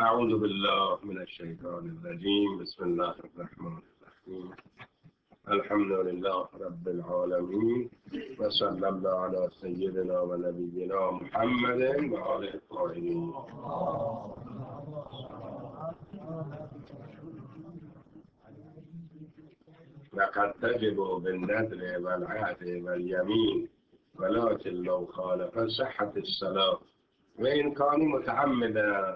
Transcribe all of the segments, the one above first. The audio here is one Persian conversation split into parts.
أعوذ بالله من الشيطان الرجيم. بسم الله الرحمن الرحيم. الحمد لله رب العالمين، وصلى الله على سيدنا ونبينا محمد وآله الطاهرين. وقد تجب بالنذر والعهد واليمين، ولكن لو خالف صحة الصلاة وإن كان متعمدا.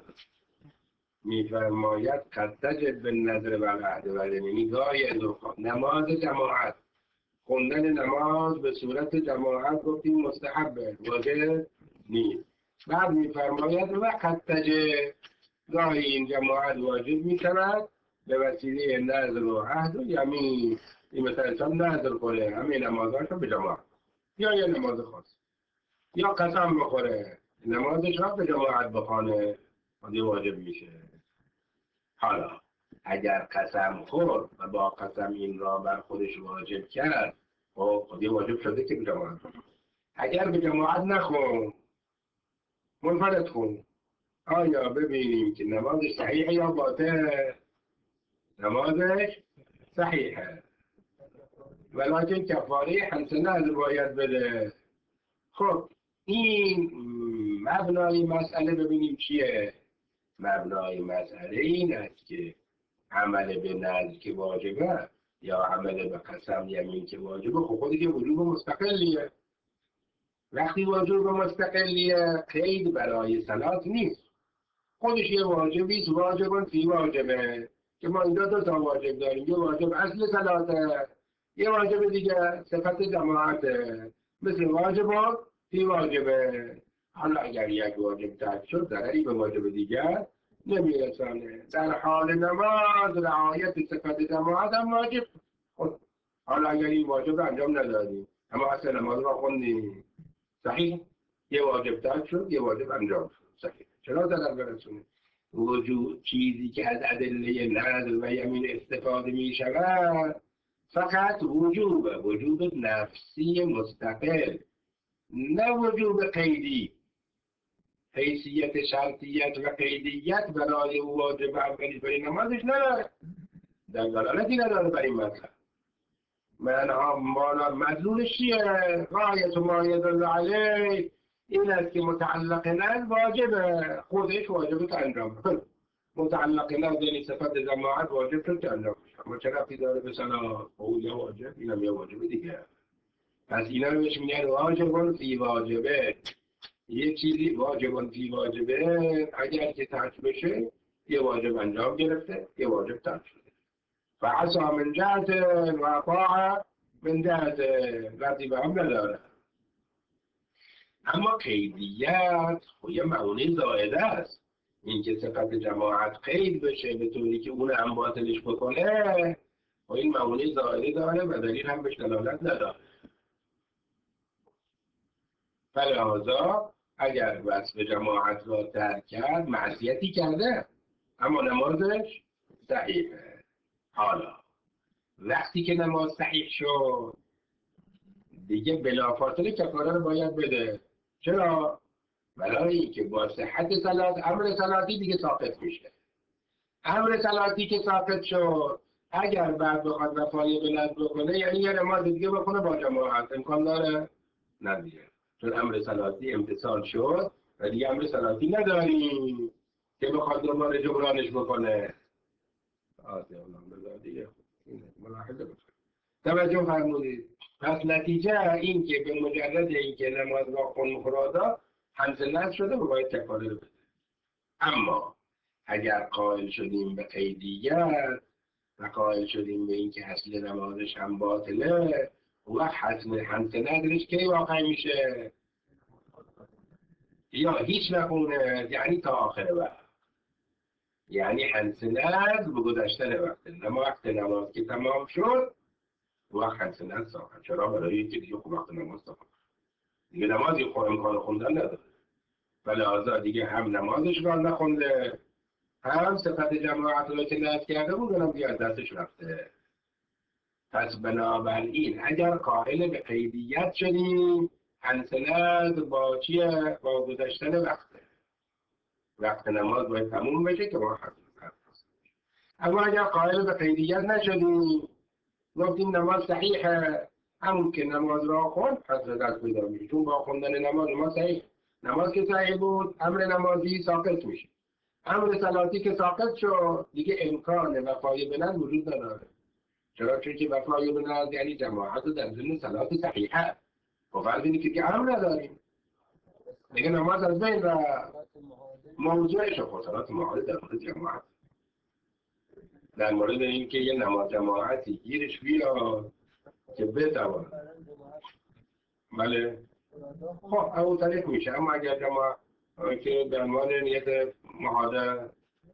می‌فرماید قد تجب بالنذر والعهد والیمین، گاهی نماز جماعت، خوندن نماز به صورت جماعت گفتیم مستحبه، واجب نیست. بعد می‌فرماید و قد تجب، گاهی این جماعت واجب می‌شود به وسیله نذر و عهد و یمین. این مثلا انسان نذر کنه همه نمازاشو به جماعت، یا یه نماز خاص، یا قسم بخوره نمازش را به جماعت بخوانه، واجب میشه. حالا اگر قسم خورد و با قسم این را بر خودش واجب کرد، خب یه واجب شده که به جماعت. اگر به جماعت نخون، منفرد خون، آیا ببینیم که نمازش صحیحه یا باطل؟ نمازش صحیحه، ولیکن کفاره حسنه از باید بده. خب این مبنای مسئله ببینیم چیه؟ مبنای مسئله این است که عمل به نذر که واجبه یا عمل به قسم یمین که واجبه، خب خودش یه وجوب مستقلیه. وقتی وجوب مستقلیه قید برای صلات نیست، خودش یه واجبی است، واجبان فی واجبه، که ما اینجا دو تا واجب داریم، یه واجب اصل صلاته، یه واجب دیگه صفت جماعته، مثل واجبان فی واجبه. حالا اگر یک واجب ترک شد ضرری به واجب دیگر نمیرسانه. در حال نماز رعایت صفت جماعت هم واجب. حالا اگر این واجب انجام ندادیم اما اصل نماز رو خوندیم، صحیح، یه واجب ترک شد، یه واجب انجام شد، صحیح. چرا ضرر برسونه؟ وجود چیزی که از ادله نذر و یمین استفاده می شود فقط وجوب نفسی مستقل، نه وجوب قیدی. حیثیت شرطیت و قیدیت برای او واجب اولی برای نمازش نداره، در دلالتی نداره بر این مطلب. مدلولش چیه؟ غایت ما یدل علیه این است که متعلق نذر واجبه، خودش واجبه که انجام کنه. متعلق نذر یعنی صفت جماعت واجب شد که انجام کنه، اما چه ربطی داره به صلاح؟ او یه واجب، اینم یه واجب دیگه. پس اینا رو بهش میگن واجبون فی واجبه. یه چیزی واجبون فی واجبه اگر که ترک بشه یه واجب انجام گرفته، یه واجب ترک شده. فعصا من جهت و طاع من جهت، ربطی به هم نداره. اما قیدیت خب یه معونه زائده است، این که صفت جماعت قید بشه به طوری که اون هم باطلش بکنه، و این معونه زائده داره و دلیل هم بهش دلالت نداره. فلذا اگر وصف جماعت را ترک کرد معصیتی کرده، اما نمازش صحیحه. حالا وقتی که نماز صحیح شد دیگه بلافاصله کفاره رو باید بده. چرا؟ برای اینکه با صحت صلات امر صلاتی دیگه ساقط میشه. امر صلاتی که ساقط شد اگر بعد بخواد وفای به نذر بکنه، یعنی یه نماز دیگه بکنه با جماعت، امکان داره؟ نداره، چون امر صلاتی امتثال شد و دیگه امر صلاتی نداریم که بخواد دوباره جبرانش بکنه. دیگه ملاحظه بکنه. توجه فرمودید. پس نتیجه این که به مجرد این که نماز با خون مخرادا همزلت شده و باید کفاره رو بده. اما اگر قائل شدیم به قیدیت و قائل شدیم به این که اصل نمازش هم باطله، و حتم همس ندرش کی واقع میشه؟ یا هیچ نخونه، یعنی تا آخر وقت، یعنی همس ندر به گذشتن وقت، اما وقت نماز که تمام شد وقت همس ندر ساخت. چرا؟ برای اینکه دیگه وقت نماز ساخت، دیگه نمازی امکان خوندن نداره، ولی آزاد دیگه هم نمازش را نخونده هم صفت جماعت رو که نذر کرده بود اونم دیگه از دستش رفته. پس بنابراین اگر قائل به قیدیت شدیم همس ندر با چیه؟ با گذشتن وقته. وقت نماز باید تموم بشه که ما اما اگر قائل به قیدیت نشدیم گفتیم نماز صحیحه، همون که نماز را خوند پس دست پیدا میشه، چون با خوندن نماز ما صحیح. نماز که صحیح بود امر نمازی ساقط میشه، امر صلاتی که ساقط شد دیگه امکان وفای به نذر وجود نداره. چرا؟ چون که وفای به نذر یعنی جماعت در ضمن صلات صحیحه. و فرض اینه که امر نداریم دیگه نماز از بین و موضوعش خود صلات معارض در مورد جماعت، در مورد این که یه نماز جماعتی گیرش بیاد که بتوان. بله خب او طریق میشه، اما اگر جماعت که در مورد نیت محاضر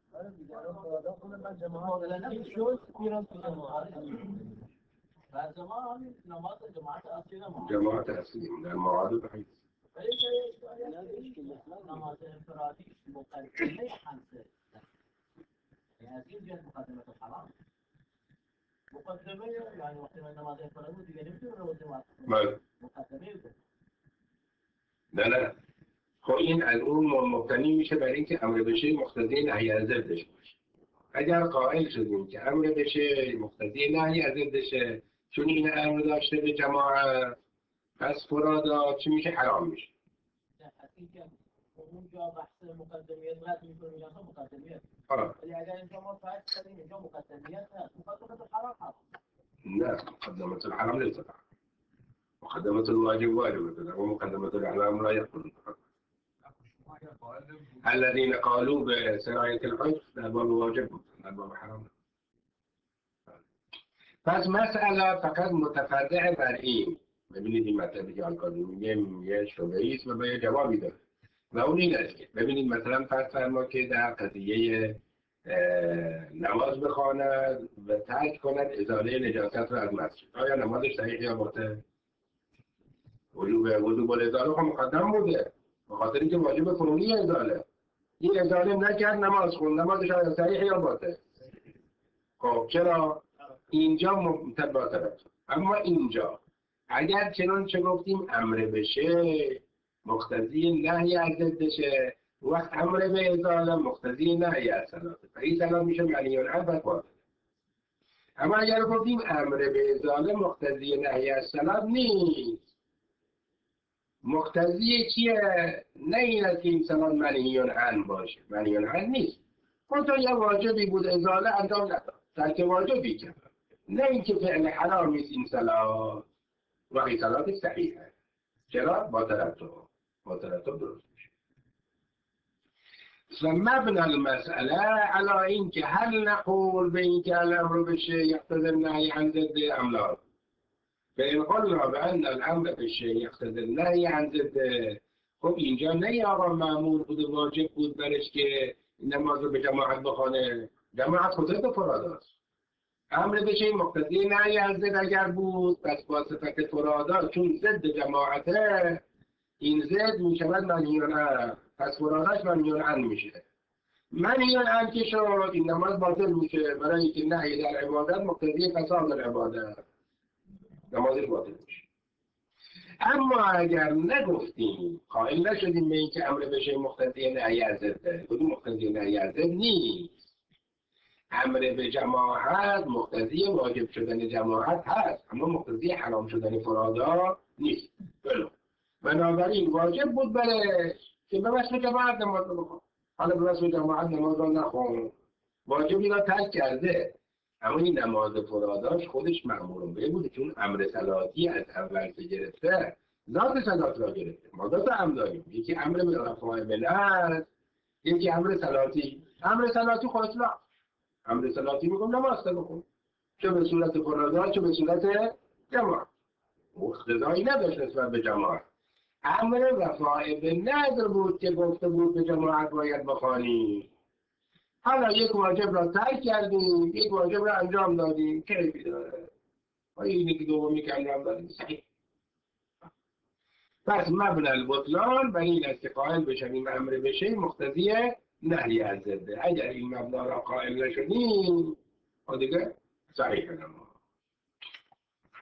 جماعت اصلی در معادل بحیث نماز انفرادی مقدمه خمسه یعنی از این جهت مقدمه الحرام مقدمه یعنی وقتی من نماز انفرادی دیگه نمیتونه رو مقدمه نه خب این از اون مبتنی میشه برای اینکه امر بشه مقتضی نهی از ضدش باشه. اگر قائل شدیم که امر بشه مقتضی نهی از ضدشه، چون این امر داشته به جماعت پس فرادا چی میشه؟ حرام میشه. اونجا بحث مقدمیت رد میکنیم یا مقدمیت ولی اگر اینجا ما فرض کردیم اینجا مقدمیت هست مقدمه الحرام هست. نه مقدمه الحرام ليست حرام، مقدمه الواجب واجبة ومقدمه الحرام لا يكون. الذين قالوا بسراية الحج در باب واجب در باب حرام. پس مسئله فقط متفرع بر این. ببینید این مطلبی که آلکادی میگه یه شبهه‌ای است و به جوابی داره و اون این است که ببینید مثلا فرض فرما که در قضیه نماز بخواند و ترک کند ازاله نجاست را از مسجد، آیا نمازش صحیح یا باطل؟ وجوب الازاله خب مقدم بوده به خاطر اینکه واجب کنونی ازاله. این ازاله نکرد نماز خوند، نمازش آیا صحیح یا باطل؟ خب چرا؟ اینجا باطل. اما اینجا اگر چنانچه گفتیم امر بشه مقتضی نهی از ضدشه، وقت امر به ازاله مقتضی نهی از صلاته و این صلاح میشه معنی العبد باطل. اما اگر گفتیم امر به ازاله مقتضی نهی از صلاح نیست، مقتضی چیه؟ نه این است که این صلاح منهی عنه باشه، منهی عنه نیست، خودتا یه واجبی بود ازاله انجام نداد، ترک واجبی کرد، نه اینکه فعل حرام نیست این صلاح و این صلاح صحیحه. چرا؟ با ترتب درست میشه. و مبنى المسئله علی این که هل نقول به این که الامر بشه یقتضی النهی عن ضد ام لا. فإن قلنا بأن الامر بشه یقتضی النهی عن ضد، خب اینجا نه آقا معمول بود واجب بود برش که نماز رو به جماعت بخونه، جماعت خودت فراداست. امر بشه مقتضی نهی عن ضد اگر بود پس با صفت فرادا چون ضد جماعته این ضد میشود منهی عنه، پس فراداش منهی عنه میشه. منهی عنه که شد این نماز باطل میشه، برای اینکه نهی در عبادت مقتضی فساد در عبادت، نمازش باطل میشه. اما اگر نگفتیم قائل نشدیم به اینکه امر بشه مقتضی نهی از ضد، کدوم مقتضی نهی از ضد نیست. امر به جماعت مقتضی واجب شدن جماعت هست اما مقتضی حرام شدن فرادا نیست. بنابراین واجب بود برش که به وصف جماعت نماز رو بخون، حالا به وصف جماعت نماز رو نخون، واجبی را ترک کرده. اما این نماز فراداش خودش مأمور به بوده چون امر صلاتی از اول که گرفته ذات صلات را گرفته. ما دو تا امر داریم، یکی امر به رفع بلند، یکی امر صلاتی. امر صلاتی خود اطلاق، امر صلاتی میگم نماز رو بخون، چه به صورت فرادا چه به صورت جماعت، اقتضایی نداشت نسبت به جماعت. امر رفع بالنذر بود که گفته بود به جماعت باید بخوانی. حالا یک واجب را ترک کردیم، یک واجب را انجام دادیم، کیفی داره؟ اینی که دومی که انجام دادیم صحیح. پس مبنی البطلان برای این است که قائل بشویم امر بشه مقتضی نهی از ضده. اگر این مبنا را قائل نشدیم دیگه صحیح نما.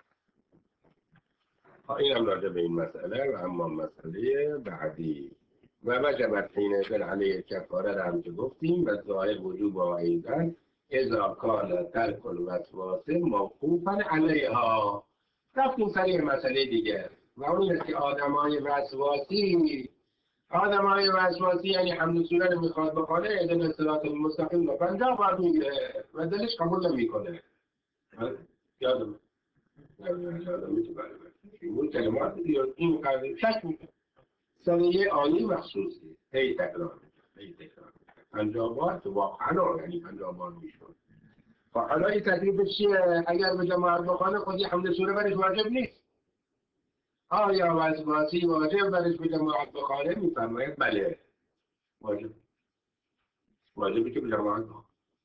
این هم راجع به این مسئله و اما مسئله بعدی و وجبت حینئذ علیه الکفاره را هم که گفتیم و ظاهر وجوب ایضا اذا کان ترک الوسواس موقوفا علیها. رفتیم سر یه مسئله دیگه و اون اینه که آدمای وسواسی یعنی حمد سوره رو میخواد بخونه اذن صراط المستقیم رو 50 بار میگه و دلش قبول نمیکنه. یادم این کلمات این قضیه شک میکنه سر یه آیه مخصوصی هی تکرار میکنه 50 بار تو واقعا یعنی 50 بار میشون. حالا این تکلیفش چیه؟ اگر به جماعت بخونه خودی حمد سوره برش واجب نیست. آیا وسواسی واجب برش به جماعت بخونه؟ میفرماید بله واجبی که به جماعت بخونه.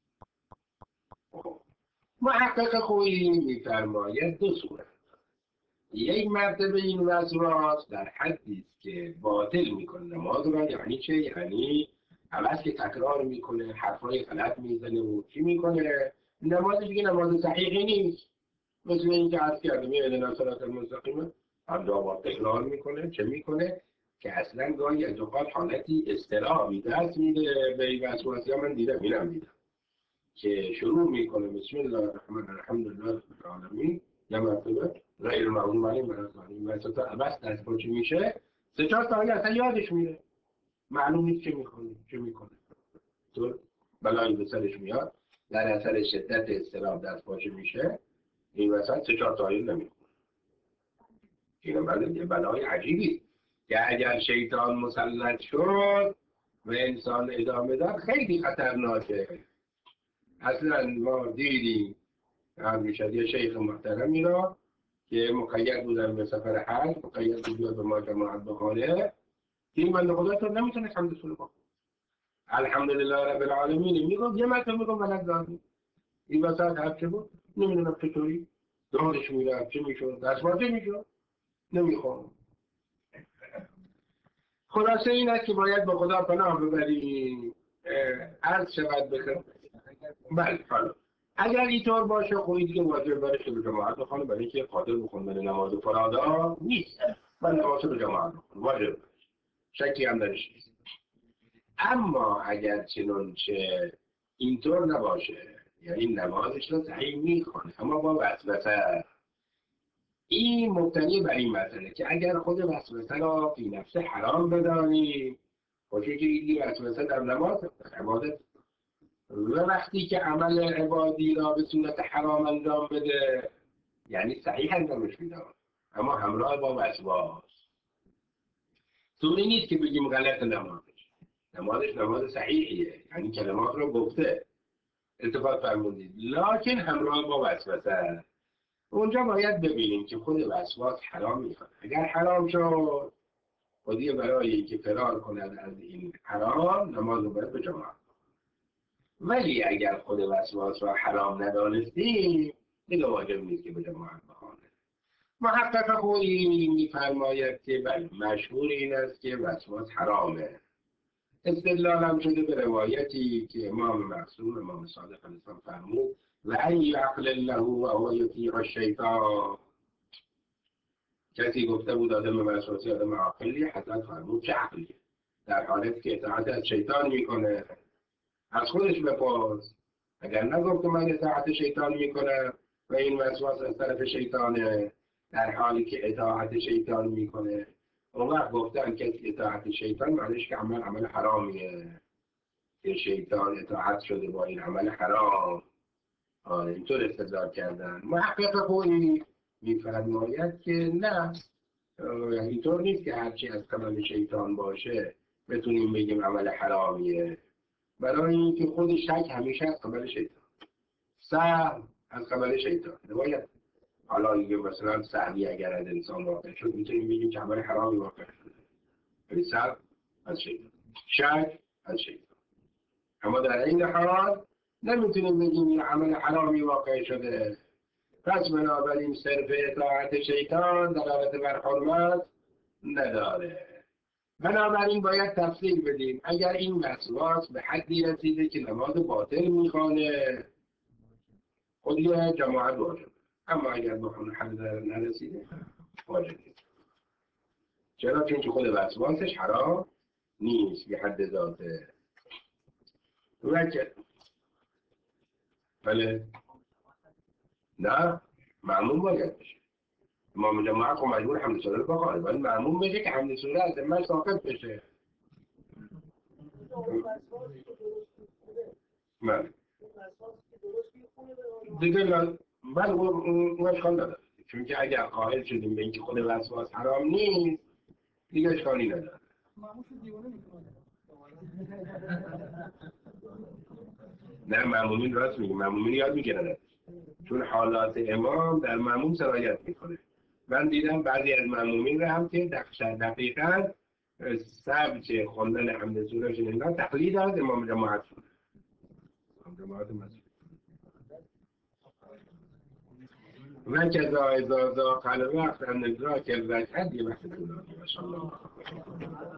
محقق خویی میفرماید دو صورت. یک مرتبه این وسواس در حدی است که باطل میکنه نماز رو. یعنی چه؟ یعنی عوض که تکرار میکنه حرفای غلط میزنه و چی میکنه نمازش دیگه نماز صحیحی نیست. مثل اینکه عرض کردم یه اهدنا صراط المستقیم هم بار تکرار میکنه چه میکنه که اصلا گاهی از اوقات حالتی اضطرابی دست میده به این وسواسی ها. من دیدم که شروع میکنه بسم الله الرحمن الرحیم الحمدلله رب العالمین یا مرتبه غیر المغضوب علیهم ولا الضالین وسط عبس دست پاچه میشه 3-4 تا آیه اصلا یادش میره معلوم نیست چه میکنه تو بلایی به سرش میاد در اثر شدت اضطراب دست پاچه میشه این وسط 3-4 تا آیه نمیخونه. این بلای عجیبی که اگر شیطان مسلط شد و انسان ادامه داد خیلی خطرناکه. اصلا ما دیدیم یه شیخ محترمی را که مقید بودن به سفر حج مقید بود بیاد به ما جماعت بخونه که این بنده خدا تو نمیتونه حمد سوره بخونه الحمدلله رب العالمین میگفت یه مرتبه میگفت بلد دارم این وسط حرف چه بود نمیدونم چطوری دارش میرفت چه میشد دستماته میشد نمیخوام. خلاصه این است که باید با خدا پناه ببریم. عرض شود بخیر. بله حالا اگر اینطور باشه خویی دیگه واجب برش به جماعت بخونه برای اینکه قادر بخوندن نماز فرادا نیست. من نماز به جماعت بخونه واجب برش شکی هم درش نیست. اما اگر چنانچه اینطور نباشه یعنی نمازش رو صحیح میخونه اما با وسوسه این مبتنی بر این مسئله که اگر خود وسوسه را فی نفسه حرام بدانیم باشه که این وسوسه در نماز عبادت و وقتی که عمل عبادی را به صورت حرام انجام بده یعنی صحیح انجامش میده اما همراه با وسواس طوری نیست که بگیم غلط نمازش نماز صحیحیه یعنی کلمات رو گفته التفات فرمودید لکن همراه با وسوسه اونجا باید ببینیم که خود وسواس حرام میخواد. اگر حرام شد خودی برای که فرار کند از این حرام نماز رو باید به جماعت. ولی اگر خود وسواس را حرام ندانستیم دیگه واجب نیست که به جماعت بخواند. محقق خویی میفرماید که بله مشهور این است که وسواس حرامه. استدلال هم شده به روایتی که امام معصوم امام صادق علیه السلام فرمود و ای عقل له و هو یطیع الشیطان. کسی گفته بود آدم وسواسی آدم عاقلی حضرت فرمود چه عقلیه در حالت که اطاعت از شیطان میکنه. از خودش بپرس اگر نگفت من اطاعت شیطان میکنم و این وسواس از طرف شیطانه در حالی که اطاعت شیطان میکنه اون وقت گفتن که اطاعت شیطان معنیش که عمل حرامیه که شیطان اطاعت شده با این عمل حرام. اینطور استدلال کردن. محقق خویی میفرماید که نه اینطور نیست که هرچی از قبل شیطان باشه بتونیم بگیم عمل حرامیه برای اینکه خود شک همیشه از قبل شیطان سهم از قبل شیطان نباید. حالا اینکه مثلا سهمی اگر از انسان واقع شد میتونیم بگیم که عمل حرامی واقع شده ولی سهم از شیطان شک از شیطان. اما در این حال نمیتونیم بگیم این عمل حرامی واقع شده پس بنابراین صرف اطاعت شیطان دلالت بر حرمت نداره. بنابراین باید تفصیل بدیم اگر این وسواس به حدی رسیده که نماز باطل میخوانه خود یه جماعت واجب اما اگر بخونه حد نرسیده واجب نیست. چرا؟ چون که خود وسواسش حرام نیست به حد ذاته بله نه معمول باید بشه امام جماعت خب مجبور حمد سوره رو بخواد ولی معمول بشه که حمد سوره از من ساقط بشه من دیگه من اون اشکال نداره چون که اگر قائل شدیم به اینکه خود وسواس حرام نیست دیگه اشکالی نداره نه معمومین راست میگه معمومین یاد میگیرن چون حالات امام در معموم سرایت میکنه من دیدم بعضی از معمومین رو هم که دقیقا سبج خوندن حمد سوره شون اینا تقلید از امام جماعت شده امام جماعت مسجد و کذا اذا ذاق الوقت ان ادراک الرکعت یه وقت طولانی ما شاء الله